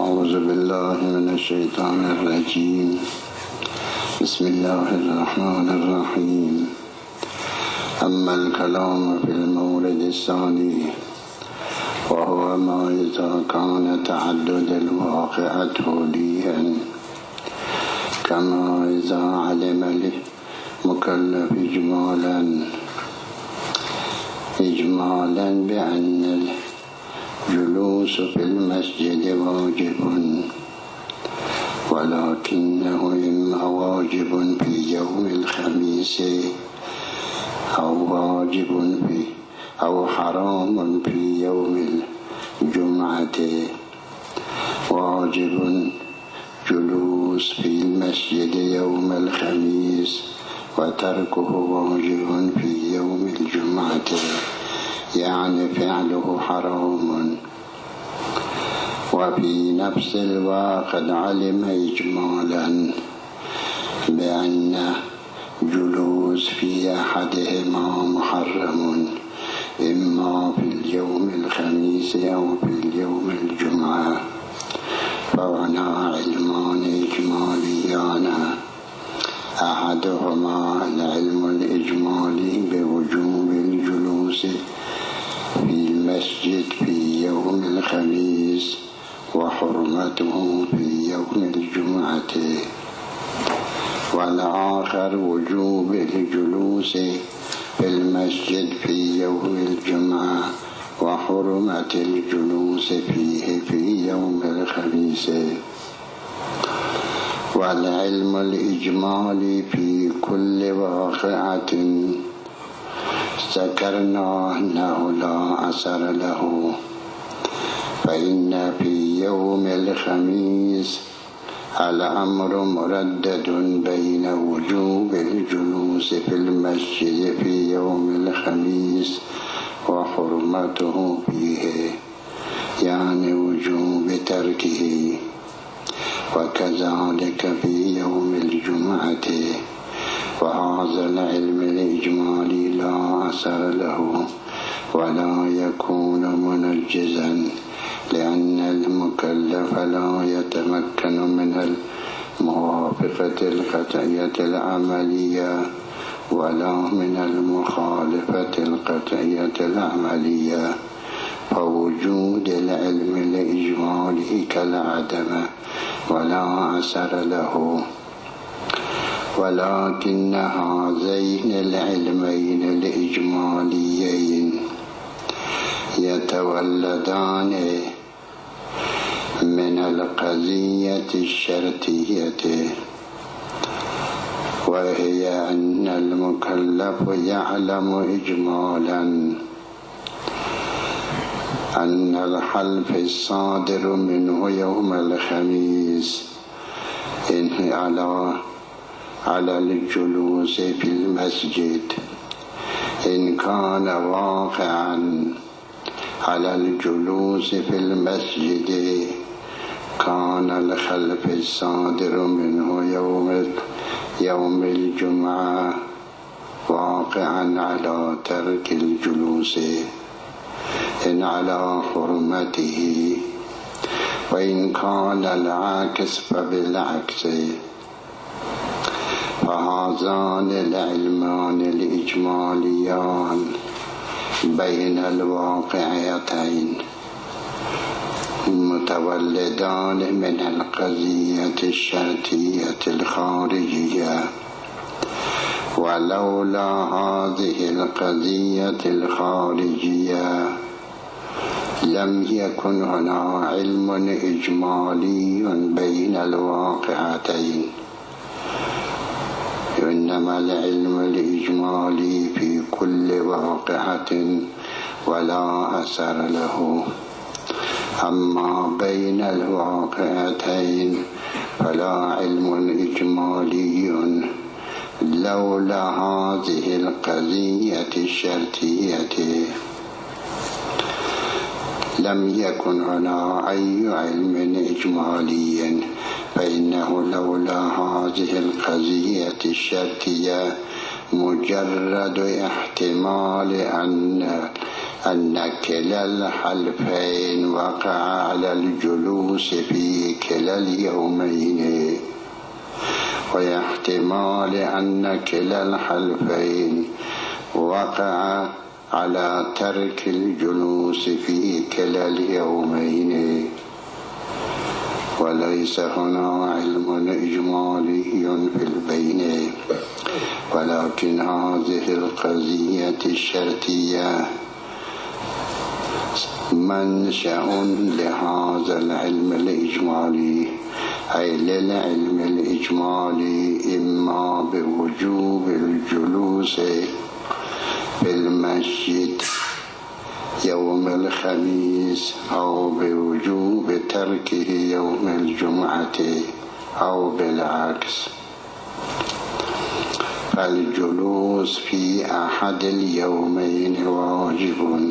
أعوذ بالله من الشيطان الرجيم. بسم الله الرحمن الرحيم. أما الكلام في المورد الثاني وهو ما إذا كان تعدد الواقعة توليا، كما إذا علم المكلف إجمالا بأن الجلوس في المسجد واجب، ولكنه إما واجب في يوم الخميس أو حرام في يوم الجمعة. واجب جلوس في المسجد يوم الخميس، وتركه واجب في يوم الجمعة، يعني فعله حرام. وفي نفس الوقت علم إجمالا بأن جلوس في أحدهما محرم، إما في اليوم الخميس أو في اليوم الجمعة، فهنا علمان إجماليان. أحدهما العلم الإجمالي بوجوب الجلوس في المسجد في يوم الخميس وحرمته في يوم الجمعة، والآخر وجوب الجلوس في المسجد في يوم الجمعة وحرمة الجلوس فيه في يوم الخميس. والعلم الإجمالي في كل واقعة ذكرنا أنه لا أثر له، فإن في يوم الخميس الأمر مردد بين وجوب الجلوس في المسجد في يوم الخميس وحرمته فيه، يعني وجوب تركه، وكذلك في يوم الجمعة. وهذا العلم الإجمالي لا أثر له ولا يكون منجزا، لأن المكلف لا يتمكن من الموافقة القطعية العملية ولا من المخالفة القطعية العملية، فوجود العلم الإجمالي كالعدم ولا أثر له. ولكن هذين العلمين الإجماليين يتولدان من القضية الشرطية، وهي أن المكلف يعلم إجمالا أن الحلف الصادر منه يوم الخميس على الجلوس في المسجد، إن كان واقعا على الجلوس في المسجد كان الخلف الصادر منه يوم الجمعة واقعا على ترك الجلوس إن على حرمته، وإن كان العكس فبالعكس. فهذان العلمان الإجماليان بين الواقعيتين متولدان من القضية الشرطية الخارجية، ولولا هذه القضية الخارجية لم يكن هنا علم إجمالي بين الواقعتين، إنما العلم الإجمالي في كل واقعة ولا أثر له. أما بين الواقعتين فلا علم إجمالي لولا هذه القضية الشرطية. لم يكن هنا أي علم إجمالي، فإنه لولا هذه القضية الشرطية مجرد احتمال أن أن كلا الحلفين وقع على الجلوس في كلا اليومين، ويحتمال أن كلا الحلفين وقع على ترك الجلوس في كلا اليومين، وليس هنا علم إجمالي في البين، ولكن هذه القضية الشرطية منشأ لهذا العلم الإجمالي، أي للعلم الإجمالي إما بوجوب الجلوس في المسجد يوم الخميس أو بوجوب تركه يوم الجمعة أو بالعكس. فالجلوس في أحد اليومين واجب،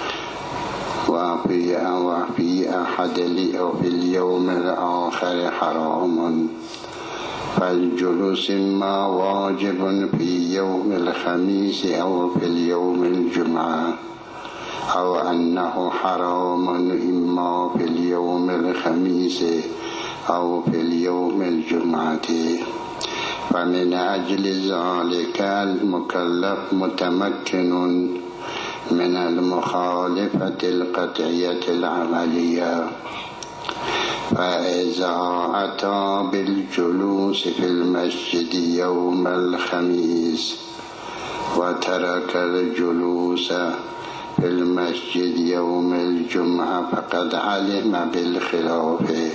وفي اليوم الآخر حرام. فالجلوس إما واجب في يوم الخميس أو في اليوم الجمعة، أو أنه حرام إما في اليوم الخميس أو في اليوم الجمعة. فمن أجل ذلك المكلف متمكن من المخالفة القطعية العملية، فإذا أتى بالجلوس في المسجد يوم الخميس وترك الجلوس في المسجد يوم الجمعة فقد علم بالخلاف،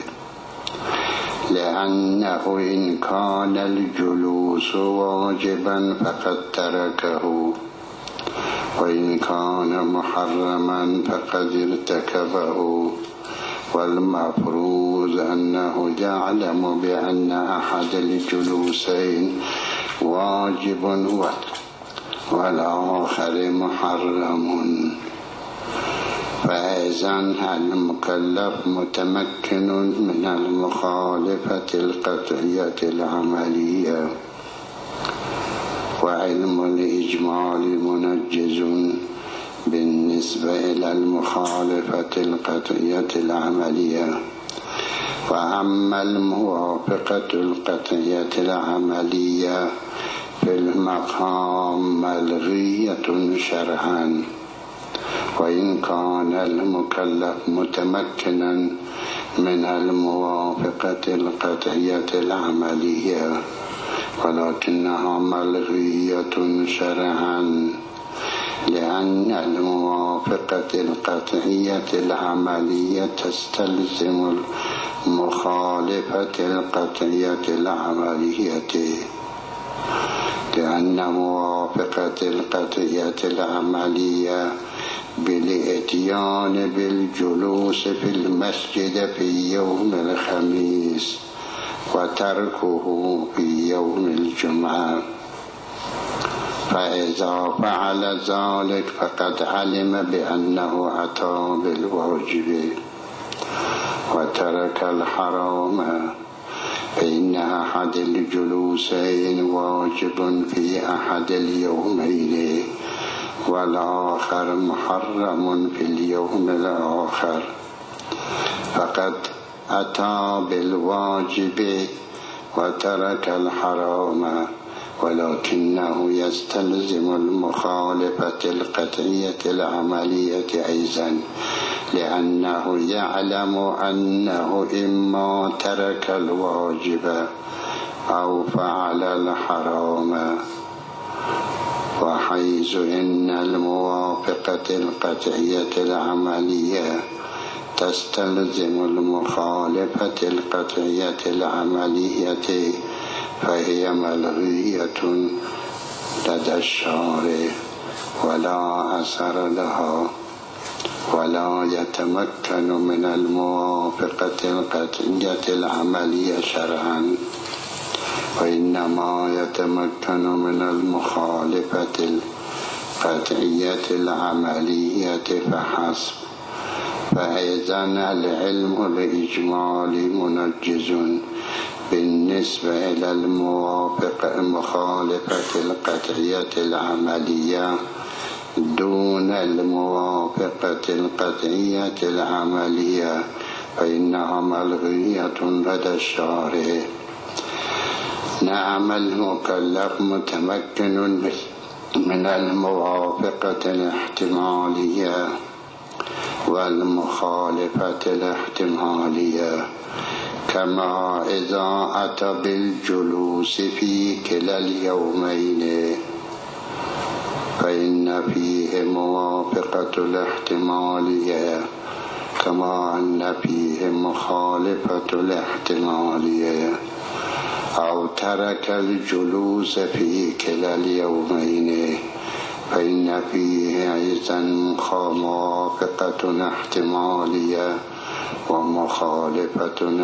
لأنه إن كان الجلوس واجبا فقد تركه، وإن كان محرما فقد ارتكبه. والمفروض أنه يعلم بأن أحد الجلوسين واجب والآخر محرم. فإذا المكلف متمكن من المخالفة القطعية العملية، وعلم الإجمال منجز بالنسبة إلى المخالفة القطعية العملية. وأما الموافقة القطعية العملية في المقام ملغية شرعا، وإن كان المكلف متمكنا من الموافقة القطعية العملية، ولكنها ملغية شرعا، لأن الموافقة القطعية العملية تستلزم المخالفة القطعية العملية، لأن موافقة القطعية العملية بالإتيان بالجلوس في المسجد في يوم الخميس وتركه في يوم الجمعة. فإذا فعل ذلك فقد علم بأنه أتى بالواجب وترك الحرام، فإن أحد الجلوسين واجب في أحد اليومين، والآخر محرم في اليوم الآخر. فقد أتى بالواجب وترك الحرام، ولكنه يستلزم المخالفة القطعية العملية أيضا، لأنه يعلم أنه إما ترك الواجب أو فعل الحرام. وحيث إن الموافقة القطعية العملية تستلزم المخالفة القطعية العملية، فهي ملغية لدى الشارع ولا أثر لها، ولا يتمكن من الموافقة القطعية العملية شرعا، وإنما يتمكن من المخالفة القطعية العملية فحسب. فإذا العلم الإجمالي منجز بالنسبة إلى المخالفة القطعية العملية، دون الموافقة القطعية العملية فإنها ملغية لدى الشارع. نعم المكلف متمكن من الموافقة الاحتمالية والمخالفة الاحتمالية، كما إذا أتى بالجلوس في كلا اليومين فإن فيه موافقة الاحتمالية كما أن فيه مخالفة الاحتمالية، أو ترك الجلوس في كلا اليومين فإن فيه أيضا موافقة احتمالية ومخالفة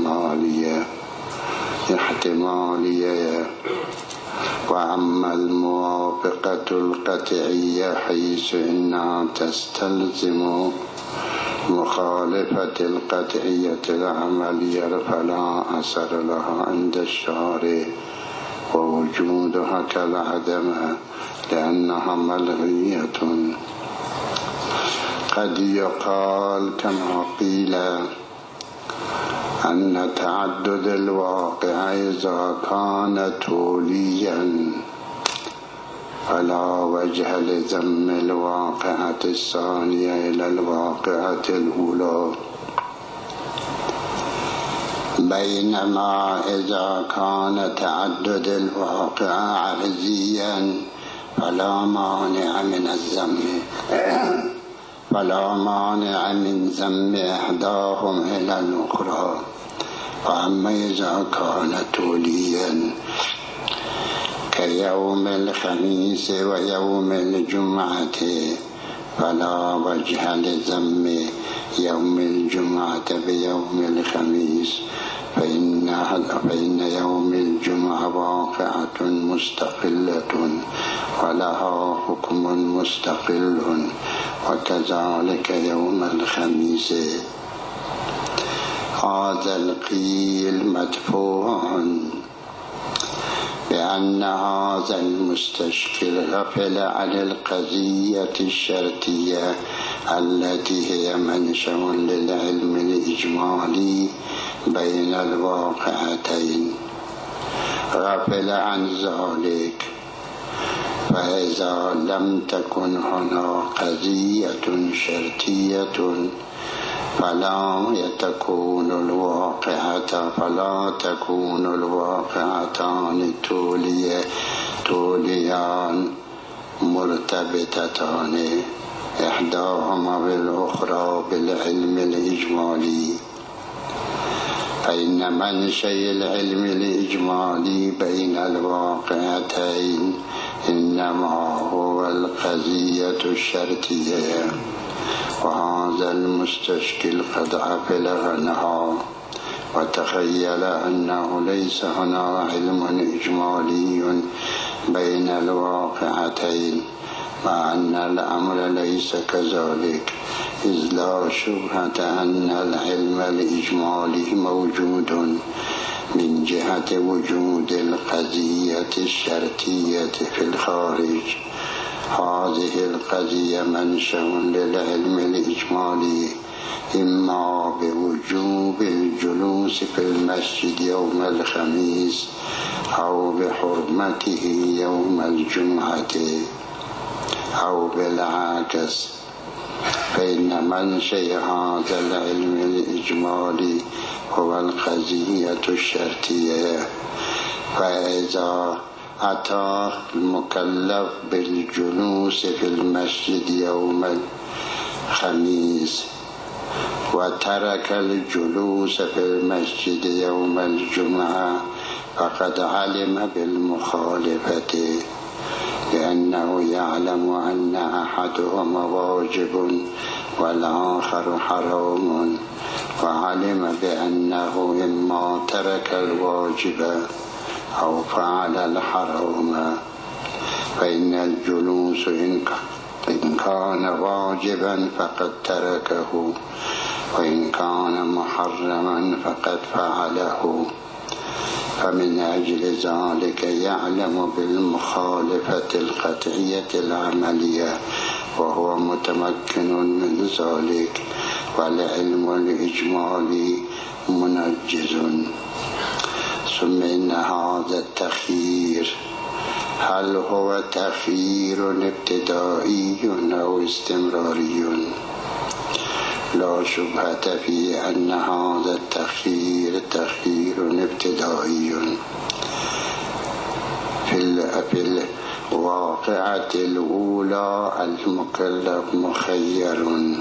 احتمالية. وأما الموافقة القطعية حيث إنها تستلزم مخالفة القطعية العملية فلا أثر لها عند الشارع، ووجودها كالعدم لأنها ملغية. قد يقال كما قيل أن تعدد الواقع إذا كان طوليا فلا وجه لذم الواقعة الثانية إلى الواقعة الأولى، بينما إذا كان تعدد الواقع عرضيا فلا مانع من ذم إحداهم إلى الأخرى. وأما إذا كان طوليا كيوم الخميس ويوم الجمعة فلا وجه لذم يوم الجمعة بيوم الخميس، فإن يوم الجمعة واقعة مستقلة ولها حكم مستقل، وكذلك يوم الخميس. هذا القيل مدفوع بأن هذا المستشكل غفل عن القضية الشرطية التي هي منشأ للعلم الإجمالي بين الواقعتين، غفل عن ذلك. فإذا لم تكن هنا قضية شرطية فلا تكون الواقعتان طوليان مرتبطتان إحداهما بالأخرى بالعلم الإجمالي، فإن منشأ العلم الإجمالي بين الواقعتين إنما هو القضية الشرطية. وهذا المستشكل قد غفل عنها وتخيل أنه ليس هنا علم إجمالي بين الواقعتين، مع أن الأمر ليس كذلك، إذ لا شبهة أن العلم الإجمالي موجود من جهة وجود القضية الشرطية في الخارج. هذه القضية منشأ للعلم الإجمالي إما بوجوب الجلوس في المسجد يوم الخميس أو بحرمته يوم الجمعة أو بالعكس، فإن منشأ هذا العلم الإجمالي هو القضية الشرطية. فإذا أتى المكلف بالجلوس في المسجد يوم الخميس وترك الجلوس في المسجد يوم الجمعة فقد علم بالمخالفة، لأنه يعلم أن أحدهما واجب والآخر حرام، وعلم بأنه إما ترك الواجب أو فعل الحرام. فإن الجلوس إن كان واجبا فقد تركه، وإن كان محرما فقد فعله. فمن أجل ذلك يعلم بالمخالفة القطعية العملية وهو متمكن من ذلك، والعلم الإجمالي منجز. ثم إن هذا التخيير هل هو تخيير ابتدائي أو استمراري؟ لا شبهة في أن هذا التخيير تخيير ابتدائي. في الواقعة الأولى المكلف مخير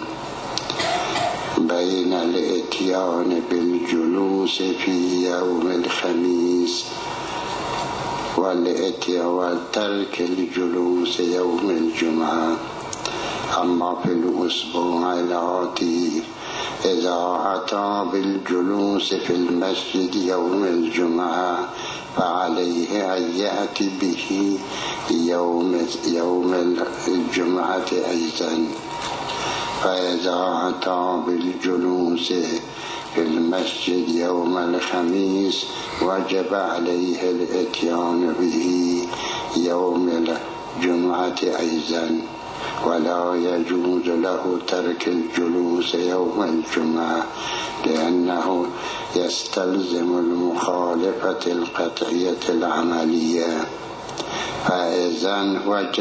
بين الإتيان بالجلوس في يوم الخميس وترك الجلوس يوم الجمعة. أما في الأسبوع الآتي إذا أتى بالجلوس في المسجد يوم الجمعة فعليه أن يأتي به يوم الجمعة أيضا. فإذا أتى بالجلوس في المسجد يوم الخميس وجب عليه الإتيان به يوم الجمعة أيضا، ولا يجوز له ترك الجلوس يوم الجمعة لأنه يستلزم المخالفة القطعية العملية. فإذن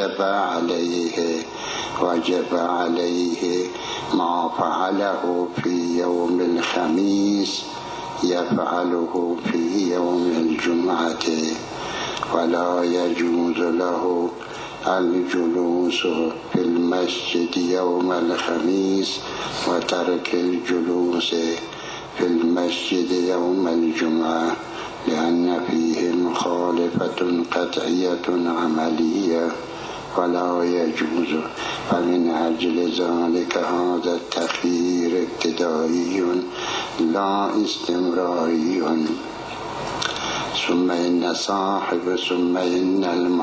وجب عليه ما فعله في يوم الخميس يفعله في يوم الجمعة، ولا يجوز له الجلوس في المسجد يوم الخميس وترك الجلوس في المسجد يوم الجمعة لأن فيه مخالفة قطعية عملية ولا يجوز. فمن أجل ذلك هذا التخيير ابتدائي لا استمراري. ثم إن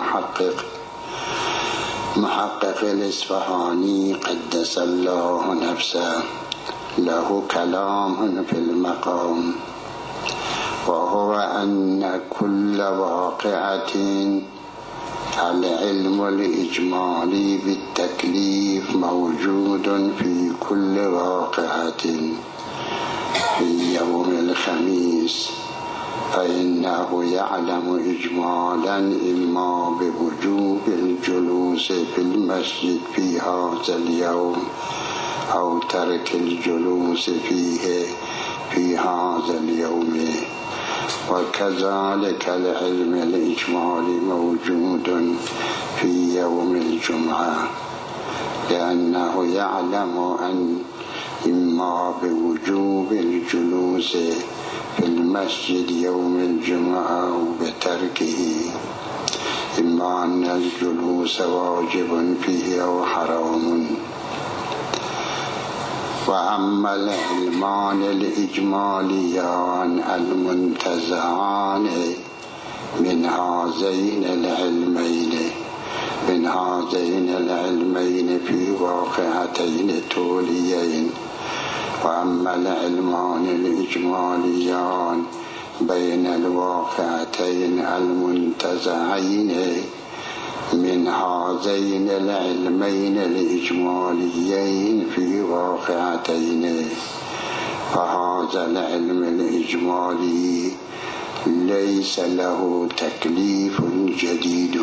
المحقق الإصفهاني قدس الله نفسه له كلام في المقام، وهو أن كل واقعة العلم الإجمالي بالتكليف موجود في كل واقعة في يوم الخميس، فإنه يعلم إجمالا إما بوجوب الجلوس في المسجد في هذا اليوم أو ترك الجلوس فيه في هذا اليوم. وكذلك العلم الإجمالي موجود في يوم الجمعة لأنه يعلم أن إما بوجوب الجلوس في المسجد يوم الجمعة أو بتركه، إما أن الجلوس واجب فيه أو حرام. وأما العلمان الإجماليان المنتزعان من هذين العلمين في واقعتين توليين. وأما العلمان الإجماليان بين الواقعتين المنتزعين من هذين العلمين الإجماليين في واقعتين، فهذا العلم الإجمالي ليس له تكليف جديد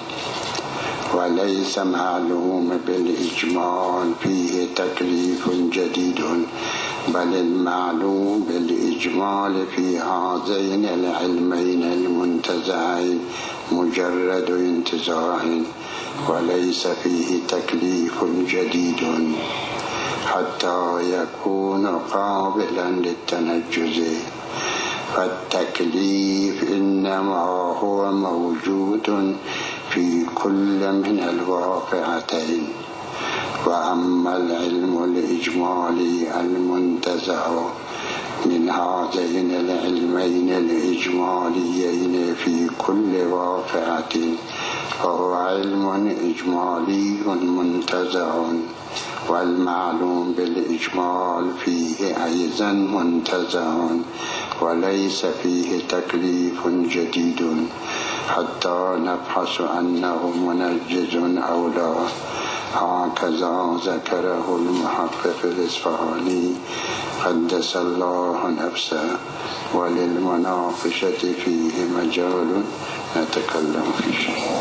وليس معلوم بالإجمال فيه تكليف جديد، بل المعلوم بالإجمال في هذين العلمين المنتزعين مجرد انتزاع وليس فيه تكليف جديد حتى يكون قابلا للتنجز. فالتكليف إنما هو موجود في كل من الواقعتين. وأما العلم الإجمالي المنتزع من هذين العلمين الإجماليين في كل واقعة فهو علم إجمالي منتزع، والمعلوم بالإجمال فيه أيضا منتزع، وليس فيه تكليف جديد حتى نبحث أنه منجز أو لا. هكذا ذكره المحقق الإصفهاني قدس الله نفسه. وللمناقشة فيه مجال نتكلم فيه.